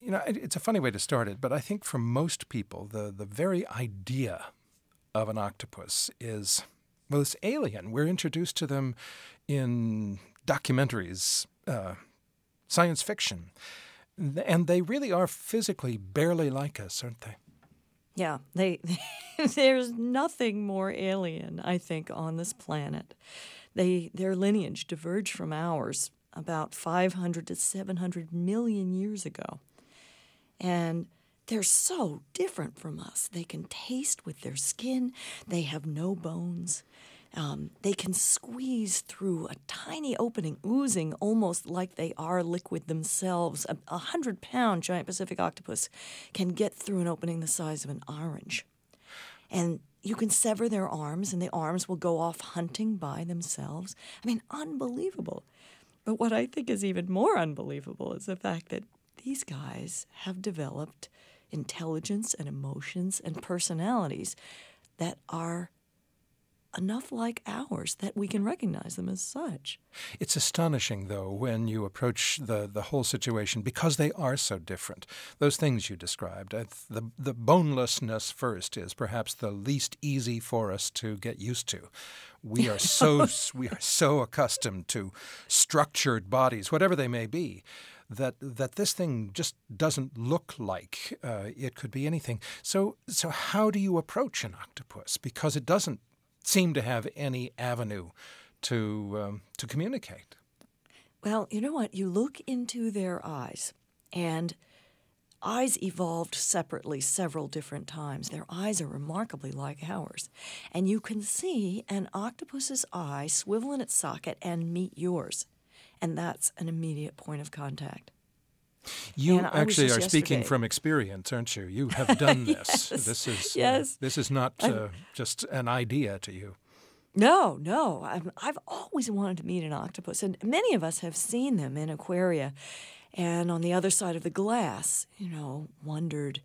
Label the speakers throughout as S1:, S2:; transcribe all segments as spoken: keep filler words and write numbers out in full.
S1: You know, it, it's a funny way to start it, but I think for most people, the, the very idea of an octopus is, well, it's alien. We're introduced to them in documentaries, uh, science fiction, and they really are physically barely like us, aren't they?
S2: Yeah, they, there's nothing more alien, I think, on this planet. They Their lineage diverged from ours about five hundred to seven hundred million years ago. And they're so different from us. They can taste with their skin. They have no bones. Um, they can squeeze through a tiny opening, oozing almost like they are liquid themselves. A, a hundred-pound giant Pacific octopus can get through an opening the size of an orange. And you can sever their arms, and the arms will go off hunting by themselves. I mean, unbelievable. But what I think is even more unbelievable is the fact that these guys have developed intelligence and emotions and personalities that are enough like ours that we can recognize them as such.
S1: It's astonishing, though, when you approach the, the whole situation, because they are so different. Those things you described, uh, the, the bonelessness first is perhaps the least easy for us to get used to. We are so we are so accustomed to structured bodies, whatever they may be, that that this thing just doesn't look like uh, it could be anything. So so how do you approach an octopus? Because it doesn't seem to have any avenue to um, to communicate.
S2: Well, you know what? You look into their eyes, and eyes evolved separately several different times. Their eyes are remarkably like ours. And you can see an octopus's eye swivel in its socket and meet yours. And that's an immediate point of contact.
S1: You
S2: And I was
S1: actually
S2: just
S1: are speaking
S2: yesterday-
S1: from experience, aren't you? You have done this.
S2: Yes,
S1: This is uh,
S2: yes.
S1: this is not uh, just an idea to you.
S2: No, no. I've, I've always wanted to meet an octopus, and many of us have seen them in aquaria. And on the other side of the glass, you know, wondered,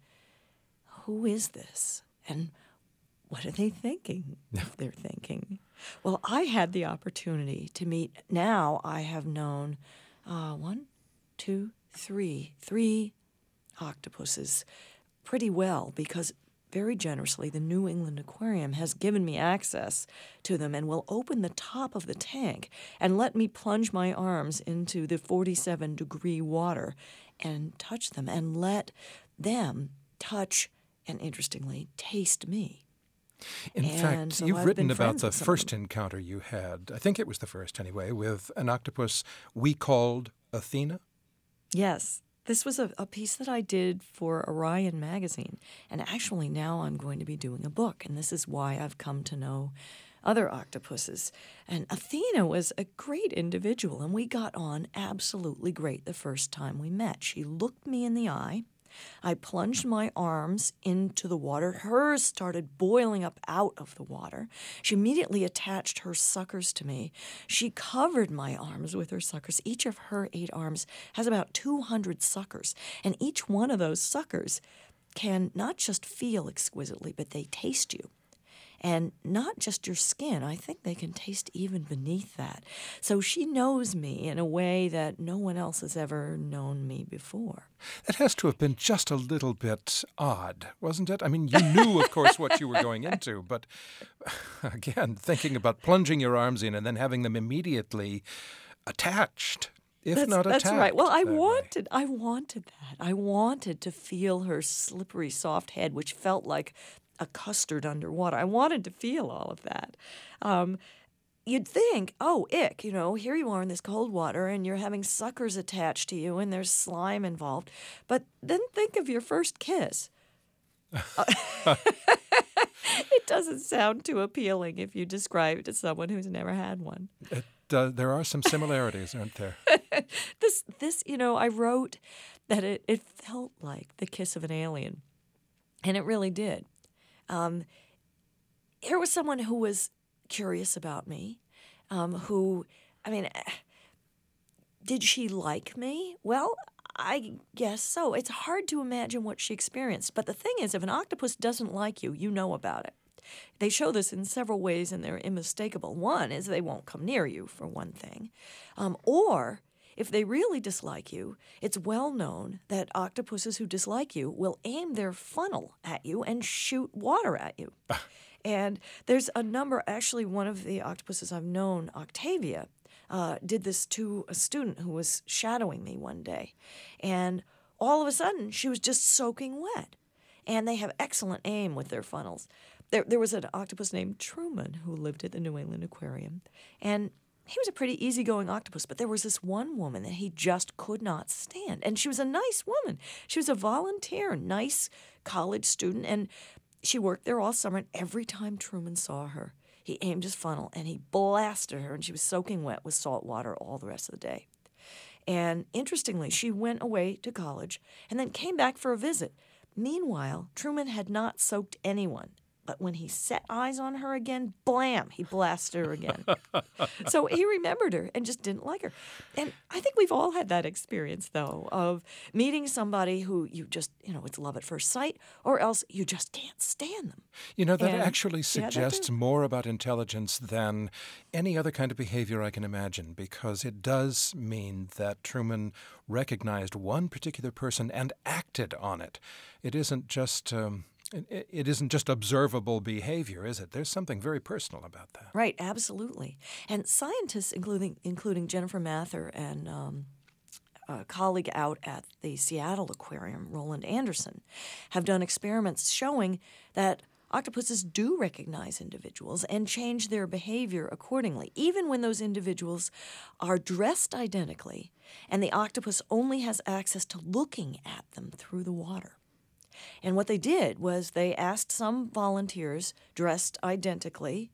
S2: who is this? And what are they thinking, if they're thinking? Well, I had the opportunity to meet, now I have known uh, one, two, three, three octopuses pretty well, because very generously, the New England Aquarium has given me access to them and will open the top of the tank and let me plunge my arms into the forty-seven degree water and touch them and let them touch and, interestingly, taste me.
S1: In
S2: And
S1: fact,
S2: so
S1: you've
S2: I've
S1: written
S2: been
S1: about
S2: friends
S1: the
S2: with some of
S1: first
S2: them.
S1: encounter you had, I think it was the first anyway, with an octopus we called Athena.
S2: Yes. This was a, a piece that I did for Orion magazine, and actually now I'm going to be doing a book, and this is why I've come to know other octopuses. And Athena was a great individual, and we got on absolutely great the first time we met. She looked me in the eye. I plunged my arms into the water. Hers started boiling up out of the water. She immediately attached her suckers to me. She covered my arms with her suckers. Each of her eight arms has about two hundred suckers, and each one of those suckers can not just feel exquisitely, but they taste you. And not just your skin. I think they can taste even beneath that. So she knows me in a way that no one else has ever known me before.
S1: That has to have been just a little bit odd, wasn't it? I mean, you knew, of course, what you were going into, but again, thinking about plunging your arms in and then having them immediately attached, if
S2: That's,
S1: not attacked.
S2: that's right. Well, I
S1: that way.
S2: wanted, I wanted that. I wanted to feel her slippery, soft head, which felt like a custard underwater. I wanted to feel all of that. Um, you'd think, oh, ick, you know, here you are in this cold water and you're having suckers attached to you and there's slime involved. But then think of your first kiss. Uh, it doesn't sound too appealing if you describe it to someone who's never had one.
S1: It, uh, there are some similarities, aren't there?
S2: this, this, you know, I wrote that it, it felt like the kiss of an alien. And it really did. Um, here was someone who was curious about me, um, who, I mean, did she like me? Well, I guess so. It's hard to imagine what she experienced. But the thing is, if an octopus doesn't like you, you know about it. They show this in several ways, and they're unmistakable. One is they won't come near you, for one thing. Um, or if they really dislike you, it's well known that octopuses who dislike you will aim their funnel at you and shoot water at you. And there's a number, actually one of the octopuses I've known, Octavia, uh, did this to a student who was shadowing me one day. And all of a sudden, she was just soaking wet. And they have excellent aim with their funnels. There, there was an octopus named Truman who lived at the New England Aquarium. And he was a pretty easygoing octopus, but there was this one woman that he just could not stand. And she was a nice woman. She was a volunteer, nice college student, and she worked there all summer. And every time Truman saw her, he aimed his funnel and he blasted her, and she was soaking wet with salt water all the rest of the day. And interestingly, she went away to college and then came back for a visit. Meanwhile, Truman had not soaked anyone. But when he set eyes on her again, blam, he blasted her again. So he remembered her and just didn't like her. And I think we've all had that experience, though, of meeting somebody who you just, you know, it's love at first sight, or else you just can't stand them.
S1: You know, that
S2: And-
S1: actually
S2: Yeah, that
S1: suggests
S2: too.
S1: more about intelligence than any other kind of behavior I can imagine, because it does mean that Truman recognized one particular person and acted on it. It isn't just... Um, It it isn't just observable behavior, is it? There's something very personal about that.
S2: Right, absolutely. And scientists, including including Jennifer Mather and um, a colleague out at the Seattle Aquarium, Roland Anderson, have done experiments showing that octopuses do recognize individuals and change their behavior accordingly, even when those individuals are dressed identically and the octopus only has access to looking at them through the water. And what they did was they asked some volunteers dressed identically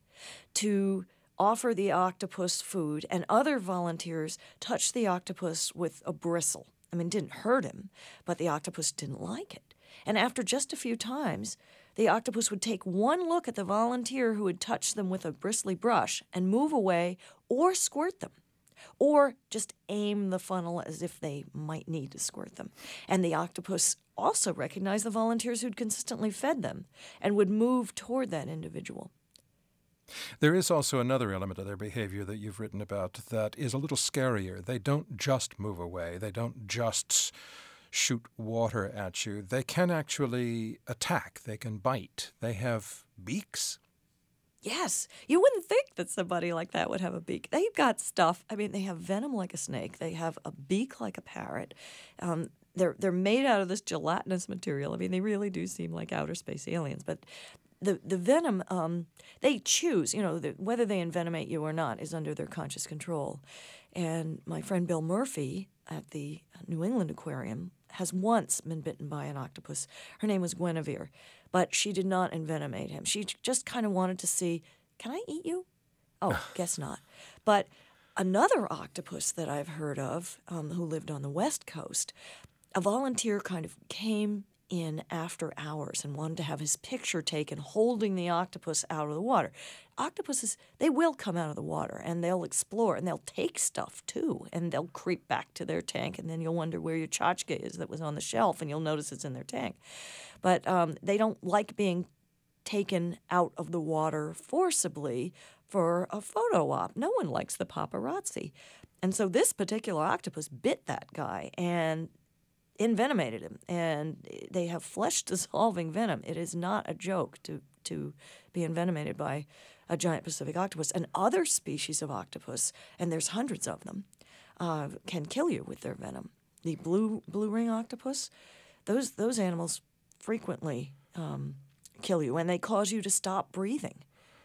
S2: to offer the octopus food, and other volunteers touched the octopus with a bristle. I mean, it didn't hurt him, but the octopus didn't like it. And after just a few times, the octopus would take one look at the volunteer who had touched them with a bristly brush and move away or squirt them, or just aim the funnel as if they might need to squirt them. And the octopus also recognized the volunteers who'd consistently fed them and would move toward that individual.
S1: There is also another element of their behavior that you've written about that is a little scarier. They don't just move away. They don't just shoot water at you. They can actually attack. They can bite. They have beaks.
S2: Yes, you wouldn't think that somebody like that would have a beak. They've got stuff. I mean, they have venom like a snake. They have a beak like a parrot. Um, they're they're made out of this gelatinous material. I mean, they really do seem like outer space aliens. But the the venom, um, they choose. You know, the, whether they envenomate you or not is under their conscious control. And my friend Bill Murphy at the New England Aquarium has once been bitten by an octopus. Her name was Guinevere, but she did not envenomate him. She just kind of wanted to see, can I eat you? Oh, guess not. But another octopus that I've heard of, um, who lived on the West Coast, a volunteer kind of came in after hours and wanted to have his picture taken holding the octopus out of the water. Octopuses, they will come out of the water and they'll explore and they'll take stuff too, and they'll creep back to their tank, and then you'll wonder where your tchotchke is that was on the shelf, and you'll notice it's in their tank. But um, they don't like being taken out of the water forcibly for a photo op. No one likes the paparazzi. And so this particular octopus bit that guy and envenomated him, and they have flesh-dissolving venom. It is not a joke to, to be envenomated by a giant Pacific octopus. And other species of octopus, and there's hundreds of them, uh, can kill you with their venom. The blue blue ring octopus, those those animals frequently um, kill you, and they cause you to stop breathing.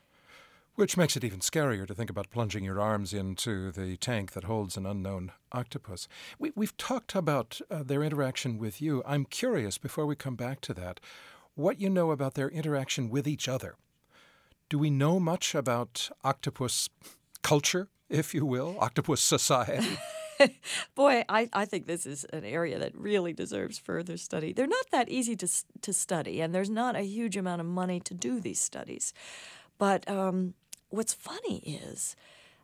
S1: Which makes it even scarier to think about plunging your arms into the tank that holds an unknown octopus. We, we've talked about uh, their interaction with you. I'm curious, before we come back to that, what you know about their interaction with each other. Do we know much about octopus culture, if you will, octopus society?
S2: Boy, I, I think this is an area that really deserves further study. They're not that easy to to study, and there's not a huge amount of money to do these studies. But um, what's funny is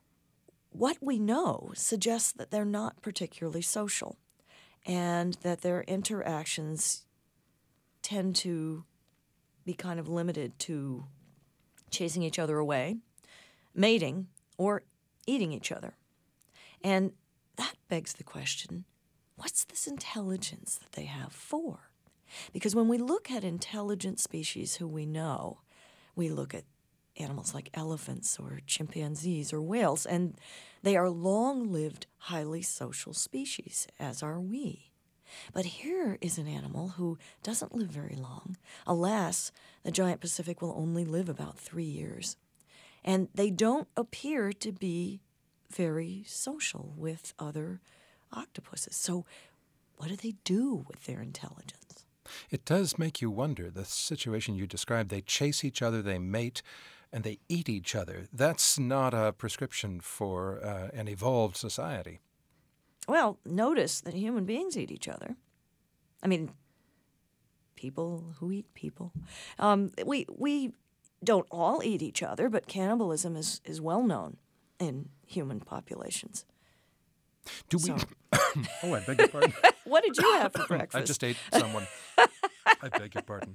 S2: what we know suggests that they're not particularly social, and that their interactions tend to be kind of limited to chasing each other away, mating, or eating each other. And that begs the question, what's this intelligence that they have for? Because when we look at intelligent species who we know, we look at animals like elephants or chimpanzees or whales, and they are long-lived, highly social species, as are we. But here is an animal who doesn't live very long. Alas, the giant Pacific will only live about three years. And they don't appear to be very social with other octopuses. So what do they do with their intelligence?
S1: It does make you wonder, the situation you described. They chase each other, they mate, and they eat each other. That's not a prescription for uh, an evolved society.
S2: Well, notice that human beings eat each other. I mean, people who eat people. Um, we we don't all eat each other, but cannibalism is, is well known in human populations.
S1: Do
S2: So-
S1: we? Oh, I beg your pardon.
S2: What did you have for breakfast?
S1: I just ate someone. I beg your pardon.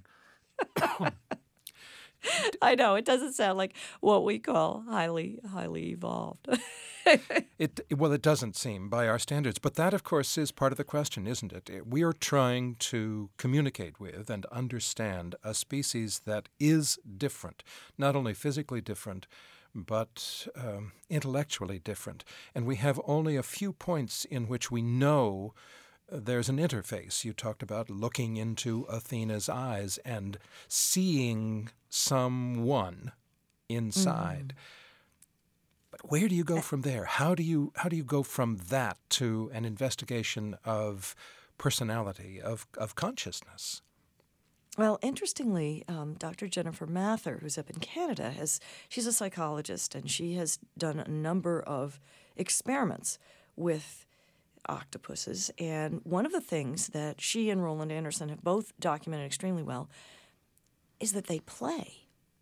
S2: I know, it doesn't sound like what we call highly, highly evolved.
S1: It well, it doesn't seem by our standards, but that, of course, is part of the question, isn't it? We are trying to communicate with and understand a species that is different, not only physically different, but um, intellectually different. And we have only a few points in which we know there's an interface. You talked about looking into Athena's eyes and seeing someone inside. But where do you go from there? How do you how do you go from that to an investigation of personality, of of consciousness?
S2: Well, interestingly, um, Doctor Jennifer Mather, who's up in Canada, has she's a psychologist, and she has done a number of experiments with octopuses. And one of the things that she and Roland Anderson have both documented extremely well is that they play.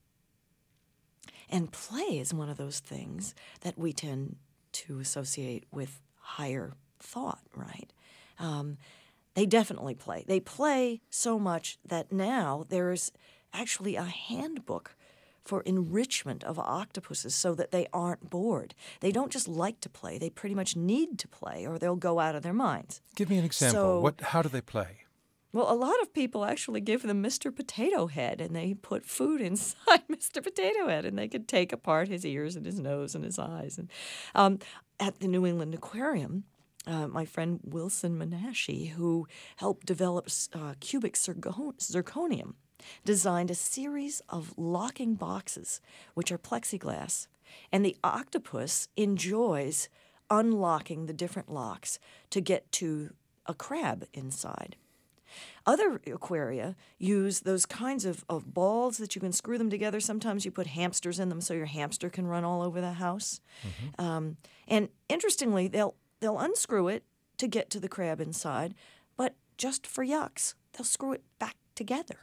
S2: And play is one of those things that we tend to associate with higher thought, right? Um, they definitely play. They play so much that now there's actually a handbook for enrichment of octopuses so that they aren't bored. They don't just like to play. They pretty much need to play or they'll go out of their minds.
S1: Give me an example.
S2: So-
S1: what? How do they play?
S2: Well, a lot of people actually give them Mister Potato Head, and they put food inside Mister Potato Head, and they could take apart his ears and his nose and his eyes. And um, at the New England Aquarium, uh, my friend Wilson Menashe, who helped develop uh, cubic zircon- zirconium, designed a series of locking boxes, which are plexiglass, and the octopus enjoys unlocking the different locks to get to a crab inside. Other aquaria use those kinds of, of balls that you can screw them together. Sometimes you put hamsters in them so your hamster can run all over the house. Mm-hmm. Um, and interestingly, they'll they'll unscrew it to get to the crab inside, but just for yucks, they'll screw it back together.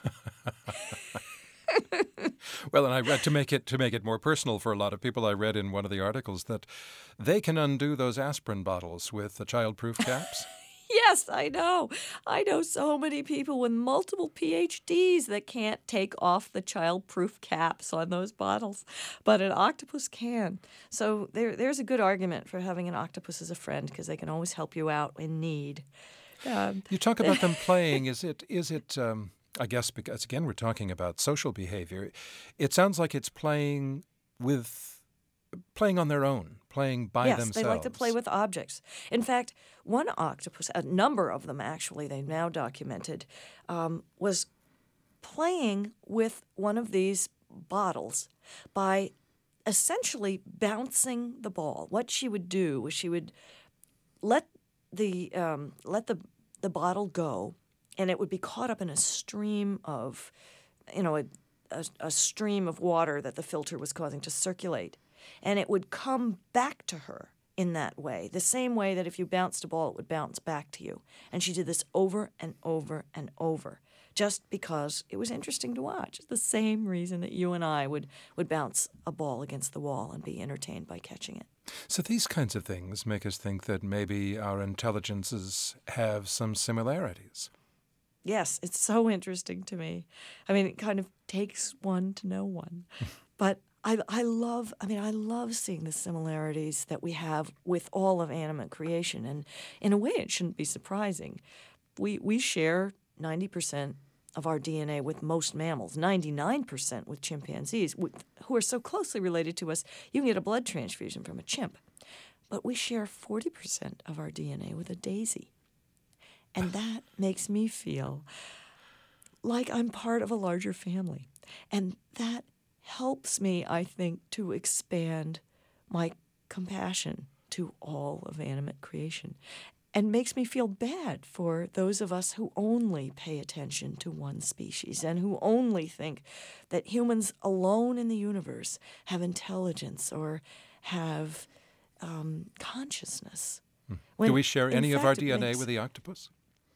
S1: Well, and I read to make it to make it more personal for a lot of people. I read in one of the articles that they can undo those aspirin bottles with the child-proof caps.
S2: Yes, I know. I know so many people with multiple P H Ds that can't take off the child-proof caps on those bottles, but an octopus can. So there, there's a good argument for having an octopus as a friend because they can always help you out in need. Um,
S1: You talk about them playing. Is it is it? Um, I guess because again we're talking about social behavior. It sounds like it's playing with. Playing on their own, playing by
S2: yes,
S1: themselves.
S2: they like to play with objects. In fact, one octopus, a number of them actually, they've now documented, um, was playing with one of these bottles by essentially bouncing the ball. What she would do was she would let the um, let the the bottle go, and it would be caught up in a stream of, you know, a, a, a stream of water that the filter was causing to circulate. And it would come back to her in that way, the same way that if you bounced a ball, it would bounce back to you. And she did this over and over and over, just because it was interesting to watch. It's the same reason that you and I would, would bounce a ball against the wall and be entertained by catching it.
S1: So these kinds of things make us think that maybe our intelligences have some similarities.
S2: Yes, it's so interesting to me. I mean, it kind of takes one to know one. But I, I love, I mean, I love seeing the similarities that we have with all of animate creation. And in a way, it shouldn't be surprising. We, we share ninety percent of our D N A with most mammals, ninety-nine percent with chimpanzees, with, who are so closely related to us, you can get a blood transfusion from a chimp. But we share forty percent of our D N A with a daisy. And that makes me feel like I'm part of a larger family. And that helps me, I think, to expand my compassion to all of animate creation and makes me feel bad for those of us who only pay attention to one species and who only think that humans alone in the universe have intelligence or have um, consciousness.
S1: Do we share any of our
S2: fact, it
S1: D N A
S2: makes-
S1: with the octopus?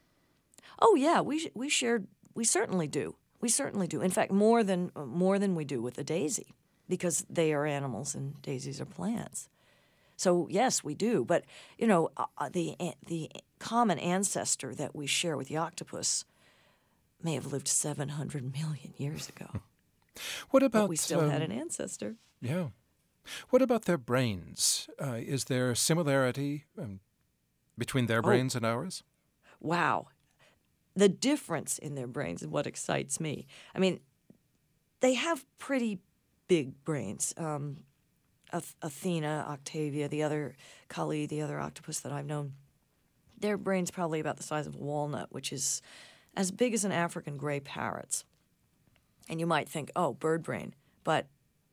S2: Oh yeah, we we shared. We certainly do. We certainly do. In fact, more than more than we do with the daisy, because they are animals and daisies are plants. So yes, we do. But you know, uh, the the common ancestor that we share with the octopus may have lived seven hundred million years ago.
S1: What about
S2: But we still had
S1: um,
S2: an ancestor.
S1: Yeah. What about their brains? Uh, is there similarity um, between their brains and ours?
S2: Wow. The difference in their brains is what excites me. I mean, they have pretty big brains. Um, Ath- Athena, Octavia, the other Kali, the other octopus that I've known, their brain's probably about the size of a walnut, which is as big as an African gray parrot's. And you might think, oh, bird brain. But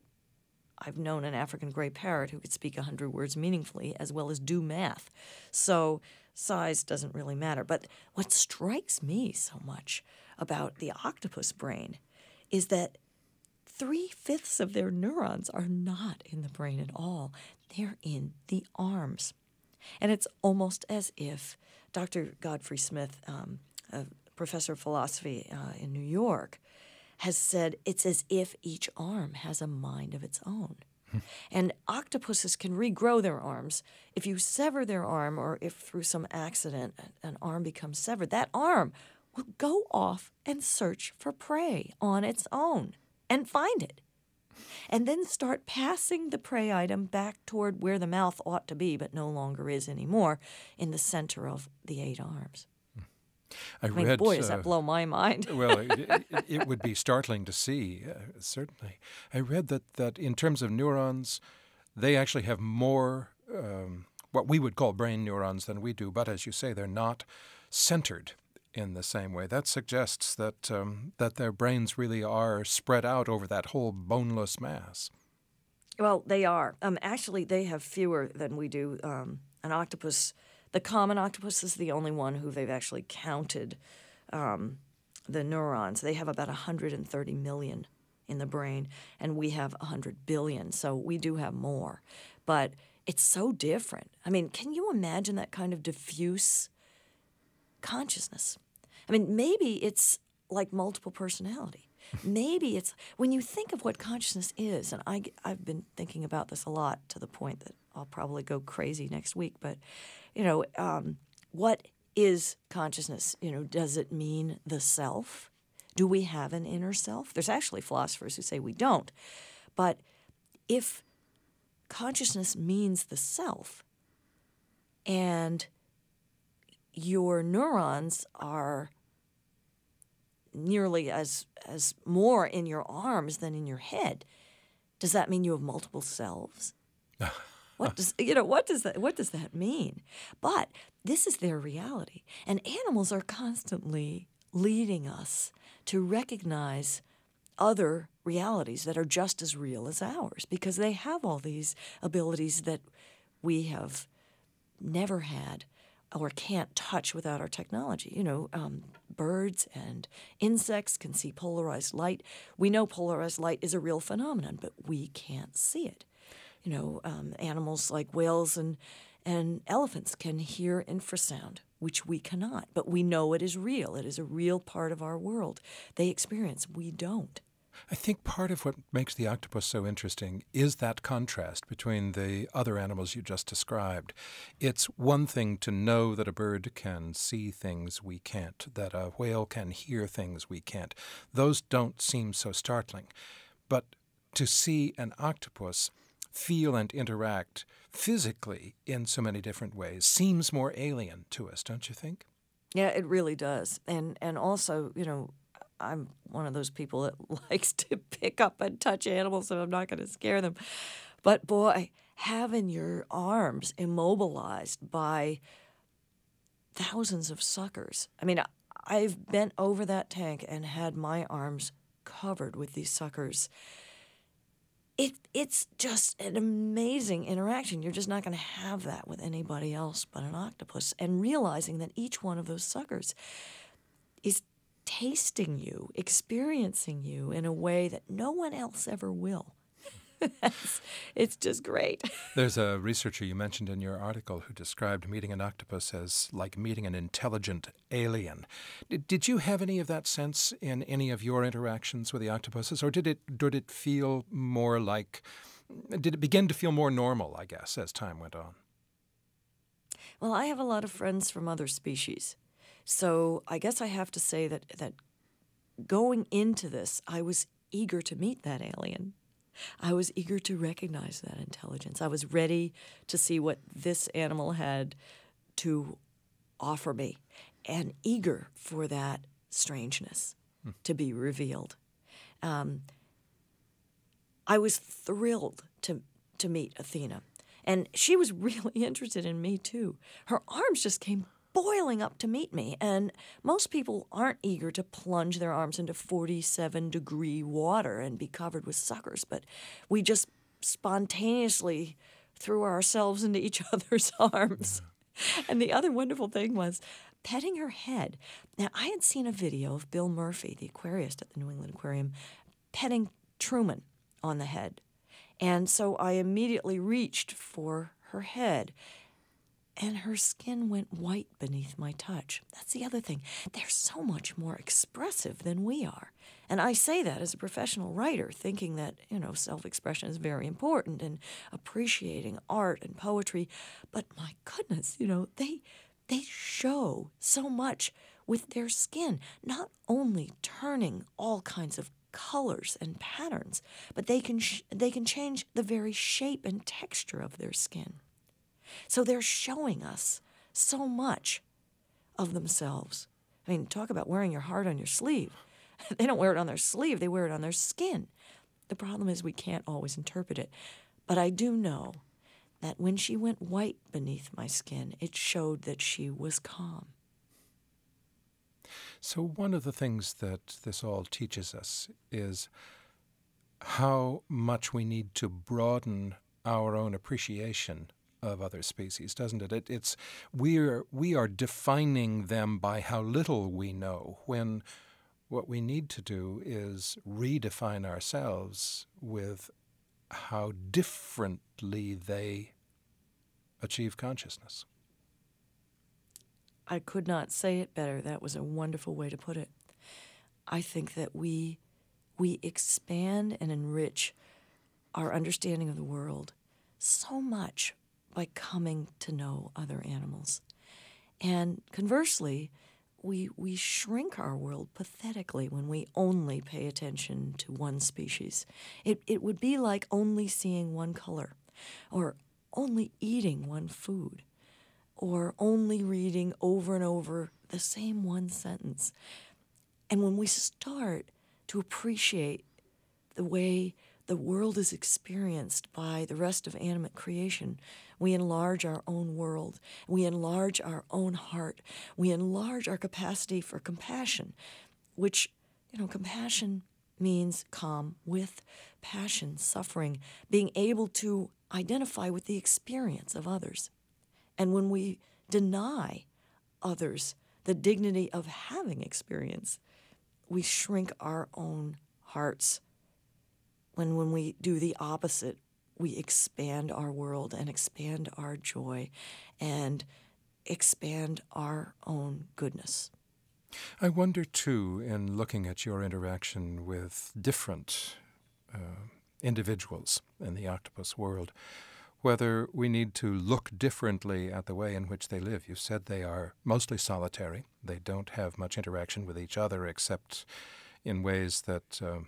S2: I've known an African gray parrot who could speak one hundred words meaningfully as well as do math. So size doesn't really matter. But what strikes me so much about the octopus brain is that three-fifths of their neurons are not in the brain at all. They're in the arms. And it's almost as if Doctor Godfrey Smith, um, a professor of philosophy uh, in New York, has said it's as if each arm has a mind of its own. And octopuses can regrow their arms. If you sever their arm, or if through some accident an arm becomes severed, that arm will go off and search for prey on its own and find it. And then start passing the prey item back toward where the mouth ought to be, but no longer is anymore, in the center of the eight arms.
S1: I,
S2: I mean,
S1: read,
S2: boy, does
S1: uh,
S2: that blow my mind.
S1: well, it, it, it would be startling to see, uh, certainly. I read that, that in terms of neurons, they actually have more um, what we would call brain neurons than we do, but as you say, they're not centered in the same way. That suggests that um, that their brains really are spread out over that whole boneless mass.
S2: Well, they are. Um, actually, they have fewer than we do. Um, an octopus, the common octopus is the only one who they've actually counted um, the neurons. They have about one hundred thirty million in the brain, and we have one hundred billion, so we do have more. But it's so different. I mean, can you imagine that kind of diffuse consciousness? I mean, maybe it's like multiple personality. Maybe it's, when you think of what consciousness is, and I, I've been thinking about this a lot to the point that I'll probably go crazy next week, but, you know, um, what is consciousness? You know, does it mean the self? Do we have an inner self? There's actually philosophers who say we don't. But if consciousness means the self, and your neurons are nearly as as more in your arms than in your head, does that mean you have multiple selves? What does you know? What does that What does that mean? But this is their reality, and animals are constantly leading us to recognize other realities that are just as real as ours, because they have all these abilities that we have never had or can't touch without our technology. You know, um, birds and insects can see polarized light. We know polarized light is a real phenomenon, but we can't see it. You know, um, animals like whales and, and elephants can hear infrasound, which we cannot, but we know it is real. It is a real part of our world. They experience, we don't.
S1: I think part of what makes the octopus so interesting is that contrast between the other animals you just described. It's one thing to know that a bird can see things we can't, that a whale can hear things we can't. Those don't seem so startling. But to see an octopus feel and interact physically in so many different ways seems more alien to us, don't you think?
S2: Yeah, it really does. And and also, you know, I'm one of those people that likes to pick up and touch animals, so I'm not going to scare them. But boy, having your arms immobilized by thousands of suckers. I mean, I've bent over that tank and had my arms covered with these suckers. It, it's just an amazing interaction. You're just not going to have that with anybody else but an octopus. And realizing that each one of those suckers is tasting you, experiencing you in a way that no one else ever will. it's, it's just great.
S1: There's a researcher you mentioned in your article who described meeting an octopus as like meeting an intelligent alien. Did, did you have any of that sense in any of your interactions with the octopuses, or did it did it feel more like, did it begin to feel more normal, I guess, as time went on?
S2: Well, I have a lot of friends from other species, so I guess I have to say that that going into this, I was eager to meet that alien. I was eager to recognize that intelligence. I was ready to see what this animal had to offer me, and eager for that strangeness hmm. to be revealed. Um, I was thrilled to to meet Athena, and she was really interested in me too. Her arms just came boiling up to meet me, and most people aren't eager to plunge their arms into forty-seven degree water and be covered with suckers, but we just spontaneously threw ourselves into each other's arms. Yeah. And the other wonderful thing was petting her head. Now, I had seen a video of Bill Murphy, the aquarist at the New England Aquarium, petting Truman on the head, and so I immediately reached for her head, and her skin went white beneath my touch. That's the other thing. They're so much more expressive than we are. And I say that as a professional writer, thinking that, you know, self-expression is very important and appreciating art and poetry. But my goodness, you know, they they show so much with their skin, not only turning all kinds of colors and patterns, but they can sh- they can change the very shape and texture of their skin. So they're showing us so much of themselves. I mean, talk about wearing your heart on your sleeve. They don't wear it on their sleeve, they wear it on their skin. The problem is we can't always interpret it. But I do know that when she went white beneath my skin, it showed that she was calm.
S1: So one of the things that this all teaches us is how much we need to broaden our own appreciation of other species, doesn't it? it it's we're we are defining them by how little we know, when what we need to do is redefine ourselves with how differently they achieve consciousness.
S2: I could not say it better. That was a wonderful way to put it. I think that we we expand and enrich our understanding of the world so much by coming to know other animals. And conversely, we we shrink our world pathetically when we only pay attention to one species. It it would be like only seeing one color, or only eating one food, or only reading over and over the same one sentence. And when we start to appreciate the way the world is experienced by the rest of animate creation, we enlarge our own world. We enlarge our own heart. We enlarge our capacity for compassion, which, you know, compassion means calm with passion, suffering, being able to identify with the experience of others. And when we deny others the dignity of having experience, we shrink our own hearts. When when we do the opposite, we expand our world and expand our joy and expand our own goodness.
S1: I wonder, too, in looking at your interaction with different uh, individuals in the octopus world, whether we need to look differently at the way in which they live. You said they are mostly solitary. They don't have much interaction with each other except in ways that uh,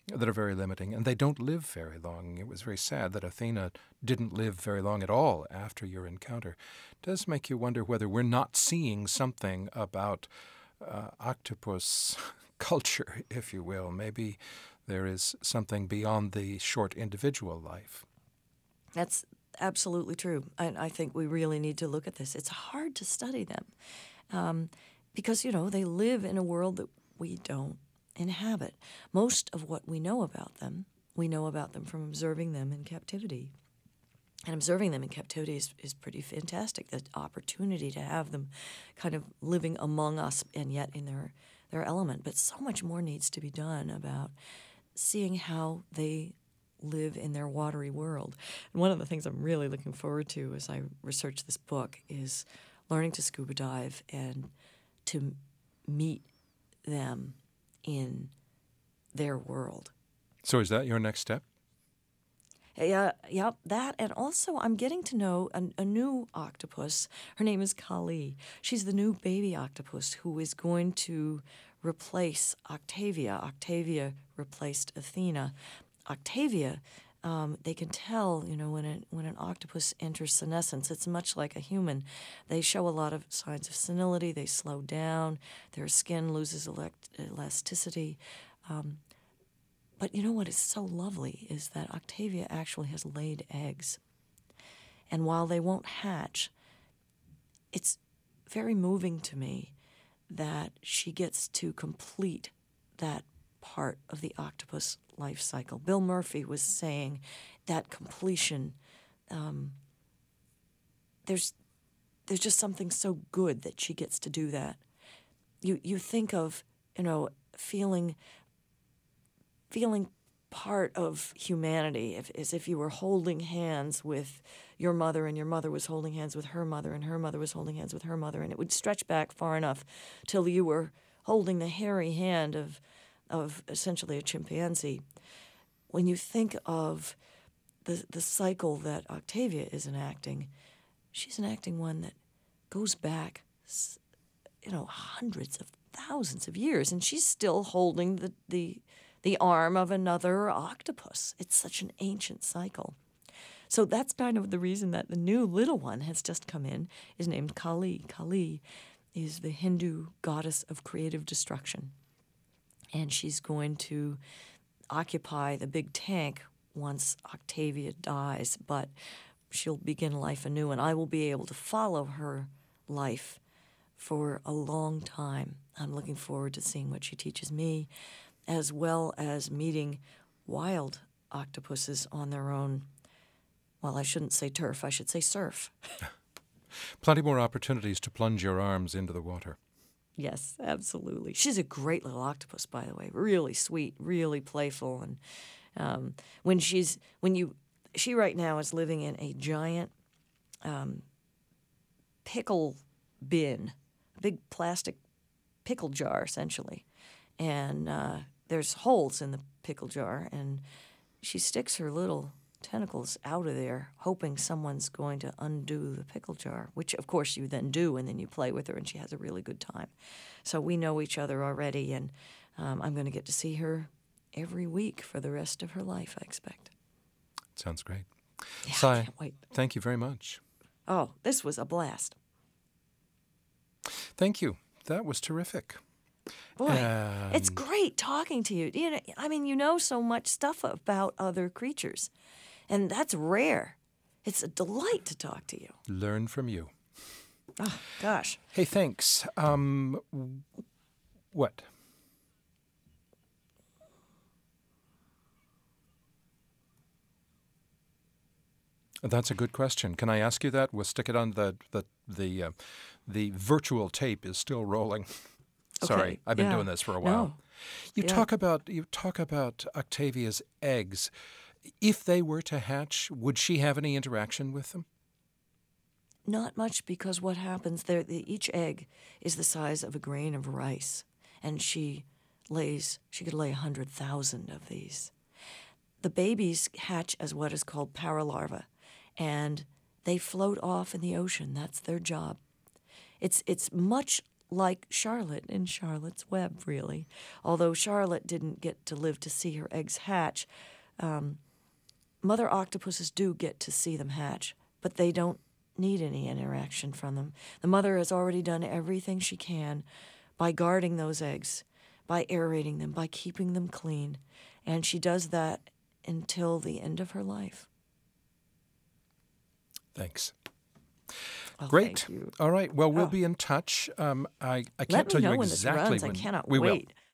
S1: that are very limiting, and they don't live very long. It was very sad that Athena didn't live very long at all after your encounter. It does make you wonder whether we're not seeing something about uh, octopus culture, if you will. Maybe there is something beyond the short individual life.
S2: That's absolutely true. And I think we really need to look at this. It's hard to study them um, because, you know, they live in a world that we don't inhabit. Most of what we know about them, we know about them from observing them in captivity. And observing them in captivity is, is pretty fantastic, the opportunity to have them kind of living among us and yet in their, their element. But so much more needs to be done about seeing how they live in their watery world. And one of the things I'm really looking forward to as I research this book is learning to scuba dive and to meet them in their world.
S1: So is that your next step?
S2: Yeah, yeah, that, and also I'm getting to know a, a new octopus. Her name is Kali. She's the new baby octopus who is going to replace Octavia. Octavia replaced Athena. Octavia, um, they can tell, you know, when it, when an octopus enters senescence, it's much like a human. They show a lot of signs of senility. They slow down. Their skin loses elect- elasticity. Um, but you know what is so lovely is that Octavia actually has laid eggs. And while they won't hatch, it's very moving to me that she gets to complete that part of the octopus life cycle. Bill Murphy was saying that completion, um, there's there's just something so good that she gets to do that. You you think of, you know, feeling feeling part of humanity if, as if you were holding hands with your mother and your mother was holding hands with her mother and her mother was holding hands with her mother, and it would stretch back far enough till you were holding the hairy hand of of essentially a chimpanzee. When you think of the the cycle that Octavia is enacting, she's enacting one that goes back, you know, hundreds of thousands of years, and she's still holding the the the arm of another octopus. It's such an ancient cycle. So that's kind of the reason that the new little one has just come in, is named Kali. Kali is the Hindu goddess of creative destruction. And she's going to occupy the big tank once Octavia dies, but she'll begin life anew, and I will be able to follow her life for a long time. I'm looking forward to seeing what she teaches me, as well as meeting wild octopuses on their own. Well, I shouldn't say turf, I should say surf.
S1: Plenty more opportunities to plunge your arms into the water.
S2: Yes, absolutely. She's a great little octopus, by the way. Really sweet, really playful, and um, when she's when you she right now is living in a giant um, pickle bin, a big plastic pickle jar, essentially, and uh, there's holes in the pickle jar, and she sticks her little tentacles out of there, hoping someone's going to undo the pickle jar, which, of course, you then do, and then you play with her, and she has a really good time. So we know each other already, and um, I'm going to get to see her every week for the rest of her life, I expect.
S1: Sounds great.
S2: Yeah,
S1: Cy,
S2: I can't wait.
S1: Thank you very much.
S2: Oh, this was a blast.
S1: Thank you. That was terrific.
S2: Boy,
S1: Um,
S2: it's great talking to you. You know, I mean, you know so much stuff about other creatures, and that's rare. It's a delight to talk to you.
S1: Learn from you.
S2: Oh, gosh.
S1: Hey, thanks. Um, what? That's a good question. Can I ask you that? We'll stick it on the the the uh, the virtual tape is still rolling. Sorry,
S2: Okay,
S1: I've been
S2: yeah.
S1: doing this for a while.
S2: No.
S1: You
S2: Yeah.
S1: talk about you talk about Octavia's eggs. If they were to hatch, would she have any interaction with them?
S2: Not much, because what happens there, the, each egg is the size of a grain of rice, and she lays, she could lay one hundred thousand of these. The babies hatch as what is called paralarva, and they float off in the ocean. That's their job. It's, it's much like Charlotte in Charlotte's Web, really. Although Charlotte didn't get to live to see her eggs hatch, um, mother octopuses do get to see them hatch, but they don't need any interaction from them. The mother has already done everything she can by guarding those eggs, by aerating them, by keeping them clean, and she does that until the end of her life.
S1: Thanks.
S2: Well,
S1: Great.
S2: thank you.
S1: All right. Well, we'll
S2: Oh.
S1: be in touch. Um, I, I can't
S2: Let me
S1: tell
S2: know
S1: you
S2: when this
S1: exactly
S2: runs.
S1: when.
S2: I cannot
S1: we
S2: wait.
S1: will.